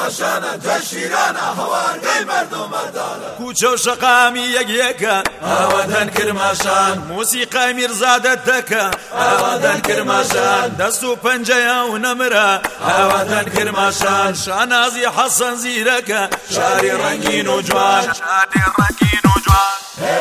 کرماشانه جشیرانه هوارگای مردم مردانه کوچه و شقامی یەکێکە ئاوادان کرماشان موسیقای میرزادە دەکە ئاوادان کرماشان دەست و پەنجەیە و نەمرە ئاوادان کرماشان شانازی حەسەن زیرەکە شاری ڕەنگین و جوان شاری ڕەنگین و جوان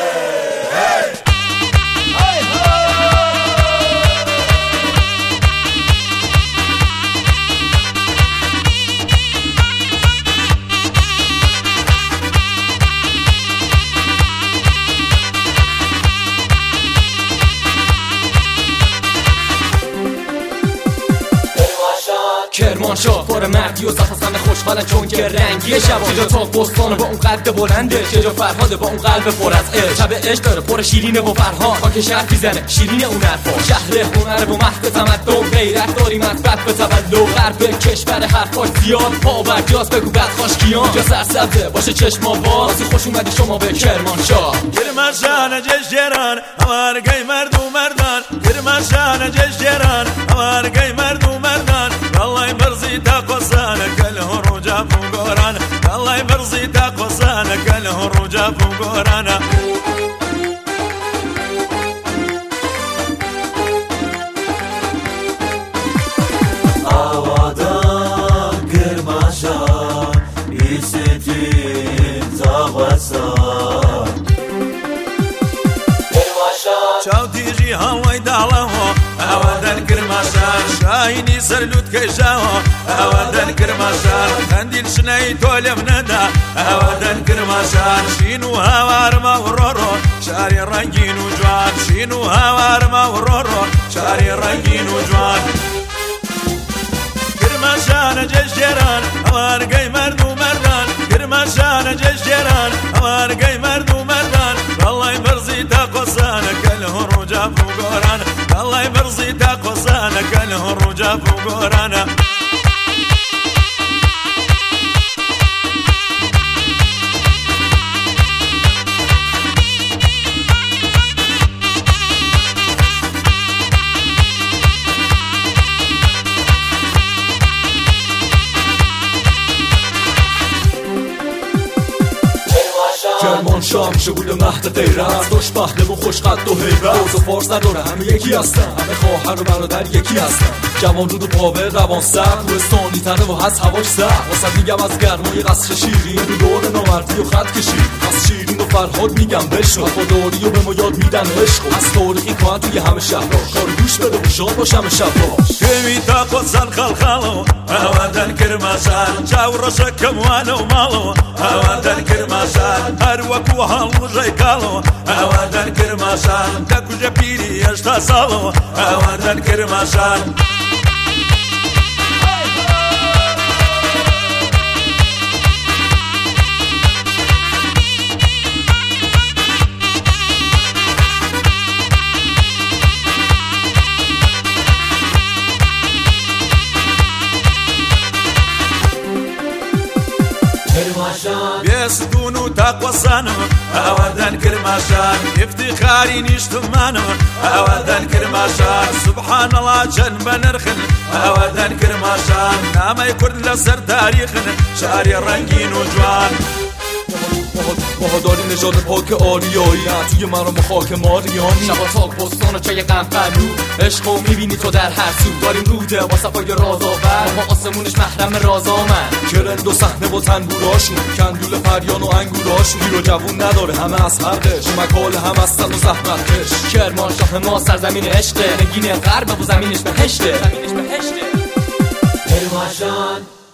کرمانشاه پر مردی و صفا خوشحالن چون که رنگی شبا جا تا بستان با اون قد بلنده جا فرهاد با اون قلب پر از عشق شب عشق داره پر شیرینه و فرهاد خاک شهر میزنه شیرین اون حرفا شهر هنر و مهد تمدن غیرت داریم از بد به تولد غرب کشور حرفاش زیاد پاورجاست بگو بد خاشکیان جا سرسبزه باشه چشم آواز خوش اومدی شما به کرمانشاه کرمانشان جشیران هوارگای مرد و مردان کرمانشان جشیران هوارگای مرد و مردان الله مرزي تقصانك الهروج فوقرانا الله مرزي تقصانك الهروج فوقرانا آوادان کرماشان ایستین زاوسان شاو تيجي هواي دعوه أودن كرماشان شايني سرلوت كيشاوه أودن كرماشان خنديل شناي تولم ندا أودن كرماشان شينو هوار مورورو شاري رنگين وجوان شينو هوار مورورو شاري رنگين وجوان كرماشان جشيران هوارگای مرد و مردان كرماشان جشيران هوارگای مرد و مردان والله مرزي تقصانك الهروج فوقرانا الله مرزي تقصانك الهروج فوقرانا کرمانشاه میشه بود مهد غیرت داشت پهله و خوشقد و هیبت روز و فارس نداره همه یکی هستن همه خواهر و برادر یکی هستن جوان رود و پاور روان سرد کوهستانی تنه و هست هواش سرد واسه میگم از گرمای قصر شیرین رو دور نامردی و خط کشید از شیرین و فرهاد میگم بشنو وفاداری و به ما یاد میدن عشق از تاریخی کهن توی همه شهرها کار گوش بده و شاد باش همه شباش كمي تقصان خلخالو أودن كرماشان جاو رشكم وانا ومالو أودن كرماشان هروك وهالو جايكالو أودن كرماشان تاكو جبيري يشتا صالو أودن كرماشان بيسكونو تقوصانو أودن كرماشان افتخاري نشتمانو أودن كرماشان سبحان الله جنب نرخن أودن كرماشان ناما يكون لسر تاريخن شاري رنگين وجوان ماها داریم نژاد پاک آریایی نه توی مرام خاک ماریانی شبا تاک بستان و چای قنفلو عشق و میبینی تو در هر سو داریم روده با صفای رازآور ما آسمونش محرم رازامن کرند و صحنه با تنبوراشون کندول فریان و انگوراشون گیر و جوون نداره همه از حقش مکال هم هستن و زحمتکش کرمانشاه ما سرزمین عشقه نگین غرب و زمینش بهشته کرماشان